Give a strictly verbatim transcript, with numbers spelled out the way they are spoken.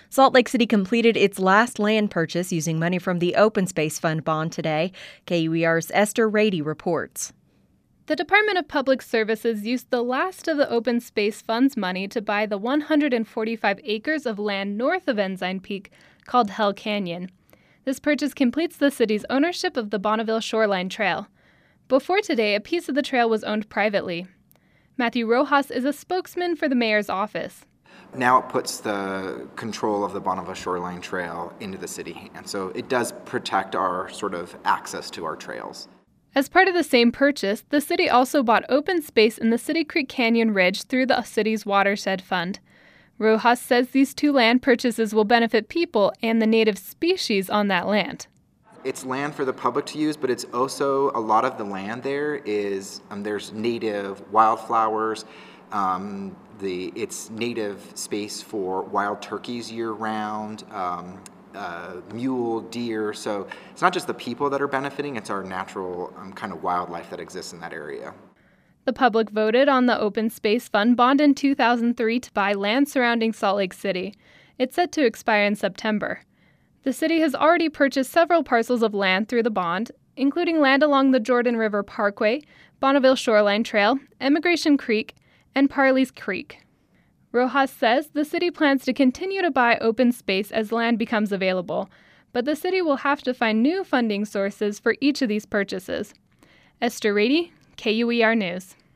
Salt Lake City completed its last land purchase using money from the Open Space Fund bond today. K U E R's Esther Rady reports. The Department of Public Services used the last of the Open Space Fund's money to buy the one hundred forty-five acres of land north of Ensign Peak called Hell Canyon. This purchase completes the city's ownership of the Bonneville Shoreline Trail. Before today, a piece of the trail was owned privately. Matthew Rojas is a spokesman for the mayor's office. Now it puts the control of the Bonneville Shoreline Trail into the city hands, so it does protect our sort of access to our trails. As part of the same purchase, the city also bought open space in the City Creek Canyon Ridge through the city's Watershed Fund. Rojas says these two land purchases will benefit people and the native species on that land. It's land for the public to use, but it's also a lot of the land there is, um, there's native wildflowers, um, the it's native space for wild turkeys year-round, um, uh, mule, deer, so it's not just the people that are benefiting, it's our natural um, kind of wildlife that exists in that area. The public voted on the Open Space Fund bond in two thousand three to buy land surrounding Salt Lake City. It's set to expire in September. The city has already purchased several parcels of land through the bond, including land along the Jordan River Parkway, Bonneville Shoreline Trail, Emigration Creek, and Parley's Creek. Rojas says the city plans to continue to buy open space as land becomes available, but the city will have to find new funding sources for each of these purchases. Esther Rady, K U E R News.